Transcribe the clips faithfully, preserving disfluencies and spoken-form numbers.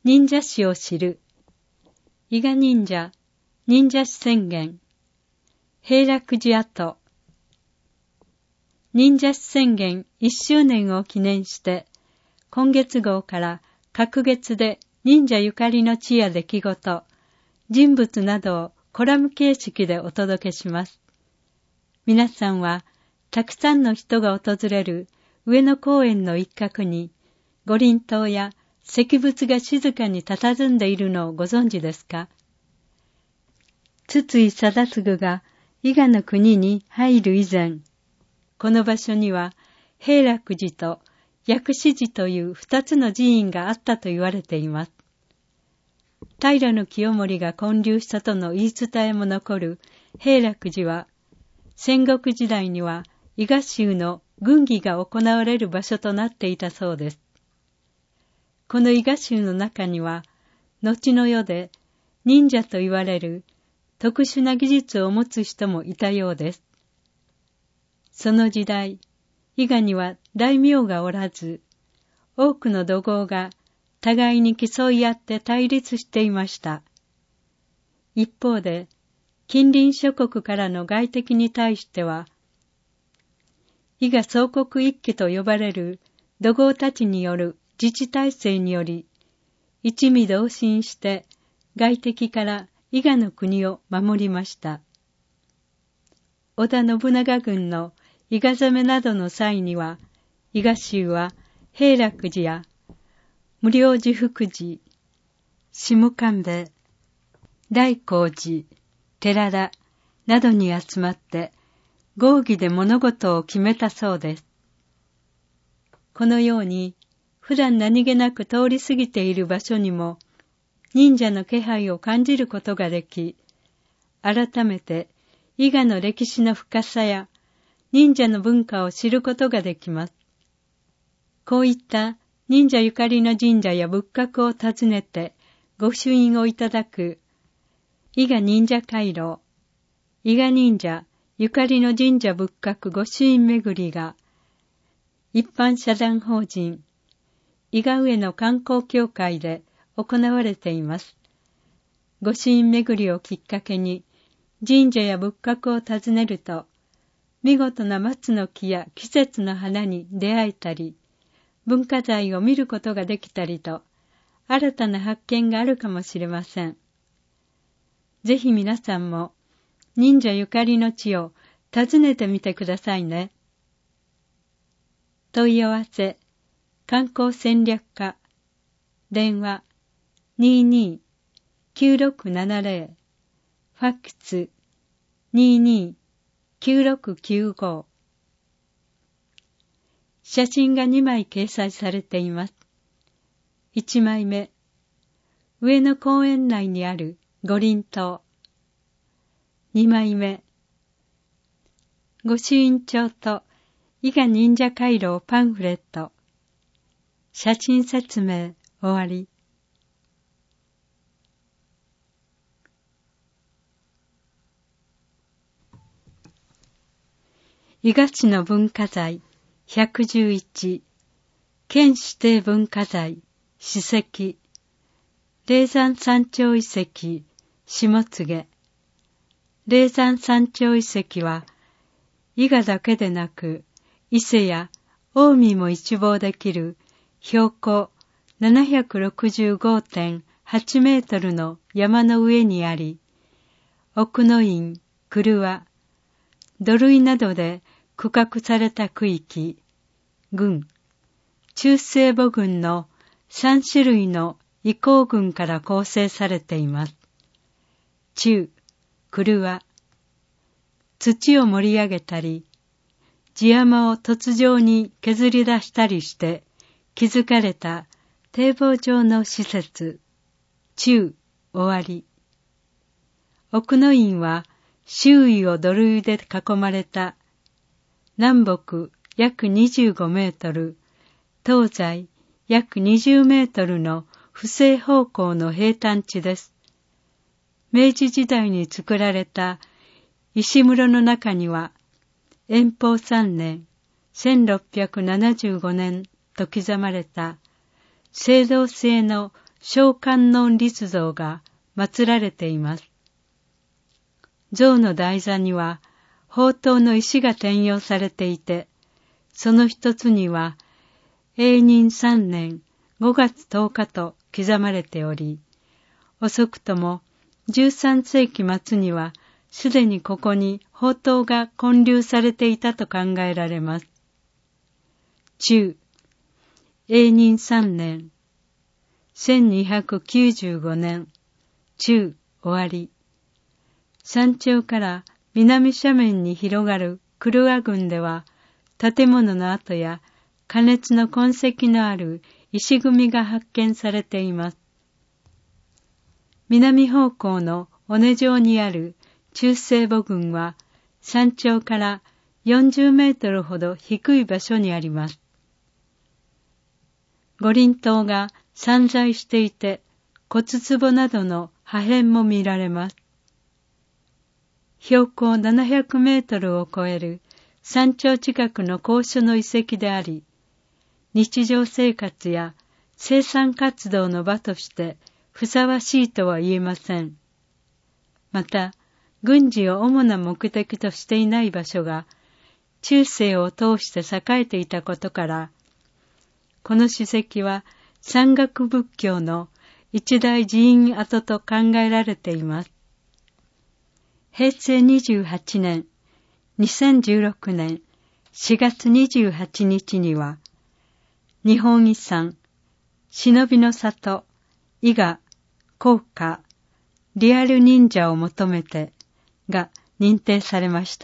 忍者史を知る。伊賀忍者、忍者史宣言。平楽寺跡。忍者史宣言いっしゅうねんを記念して、今月号から各月で忍者ゆかりの地や出来事、人物などをコラム形式でお届けします。皆さんは、たくさんの人が訪れる上野公園の一角に、五輪塔や石仏が静かに佇んでいるのをご存知ですか？筒井貞次が伊賀の国に入る以前、この場所には平楽寺と薬師寺という二つの寺院があったと言われています。平清盛が建立したとの言い伝えも残る平楽寺は、戦国時代には伊賀州の軍議が行われる場所となっていたそうです。この伊賀州の中には、後の世で忍者と言われる特殊な技術を持つ人もいたようです。その時代、伊賀には大名がおらず、多くの土豪が互いに競い合って対立していました。一方で、近隣諸国からの外敵に対しては、伊賀総国一揆と呼ばれる土豪たちによる自治体制により、一味同心して外敵から伊賀の国を守りました。織田信長軍の伊賀攻めなどの際には、伊賀州は平楽寺や無料寺福寺、下官兵衛、大光寺、寺田などに集まって合議で物事を決めたそうです。このように普段何気なく通り過ぎている場所にも忍者の気配を感じることができ、改めて伊賀の歴史の深さや忍者の文化を知ることができます。こういった忍者ゆかりの神社や仏閣を訪ねて御朱印をいただく伊賀忍者回廊、伊賀忍者ゆかりの神社仏閣御朱印巡りが一般社団法人伊賀上野観光協会で行われています。御朱印巡りをきっかけに神社や仏閣を訪ねると、見事な松の木や季節の花に出会えたり、文化財を見ることができたりと、新たな発見があるかもしれません。ぜひ皆さんも忍者ゆかりの地を訪ねてみてくださいね。問い合わせ、観光戦略課、電話 にーにーきゅうろくななぜろ、ファックス にーにーきゅうろくきゅうご。写真がにまい掲載されています。いちまいめ、上野公園内にある五輪塔。にまいめ、御朱印帳と伊賀忍者回廊パンフレット。写真説明終わり。伊賀市の文化財ひゃくじゅういち、県指定文化財史跡、霊山山頂遺跡下柘霊山山頂遺跡は伊賀だけでなく伊勢や近江も一望できる標高 ななひゃくろくじゅうごてんはち メートルの山の上にあり、奥の院、曲輪、土塁などで区画された区域、郡、中西部郡のさんしゅるいの遺構群から構成されています。中、曲輪、土を盛り上げたり、地山を凸状に削り出したりして築かれた堤防状の施設、中、終わり。奥の院は周囲を土塁で囲まれた南北約にじゅうごメートル、東西約にじゅうメートルの不正方向の平坦地です。明治時代に作られた石室の中には、延保さんねん、せんろっぴゃくななじゅうごねんと刻まれた青銅製の小観音立像が祀られています。像の台座には宝刀の石が転用されていて、その一つには永仁三年ごがつとおかと刻まれており、遅くともじゅうさんせいき末にはすでにここに宝刀が建立されていたと考えられます。中、永仁三年、せんにひゃくきゅうじゅうごねん、中終わり。山頂から南斜面に広がる久留和郡では、建物の跡や加熱の痕跡のある石組みが発見されています。南方向の尾根上にある中西母郡は、山頂からよんじゅうメートルほど低い場所にあります。五輪塔が散在していて、骨壺などの破片も見られます。標高ななひゃくメートルを超える山頂近くの高所の遺跡であり、日常生活や生産活動の場としてふさわしいとは言えません。また、軍事を主な目的としていない場所が中世を通して栄えていたことから、この史跡は山岳仏教の一大寺院跡と考えられています。へいせいにじゅうはちねん、にせんじゅうろくねんしがつにじゅうはちにちには、日本遺産、忍びの里、伊賀、甲賀、リアル忍者を求めてが認定されました。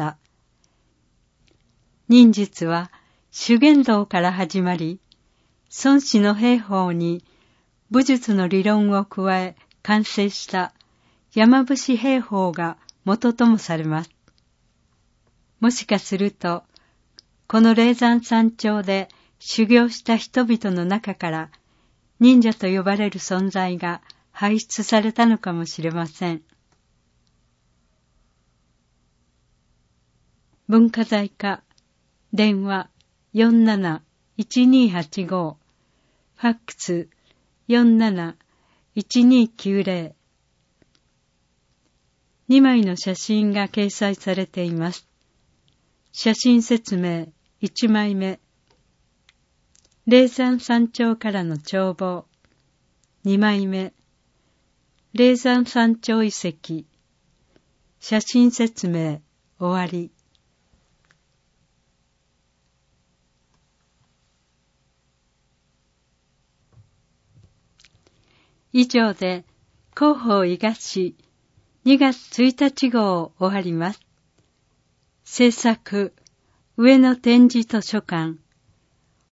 忍術は修験道から始まり、孫子の兵法に武術の理論を加え完成した山伏兵法が元ともされます。もしかすると、この霊山山頂で修行した人々の中から忍者と呼ばれる存在が輩出されたのかもしれません。文化財課、電話 よんなないちにはちご、ファックス よんなないちにきゅうぜろ、にまいの写真が掲載されています。写真説明いちまいめ。霊山山頂からの眺望。にまいめ。霊山山頂遺跡。写真説明終わり。以上で広報伊賀市にがつついたち号を終わります。制作、上野展示図書館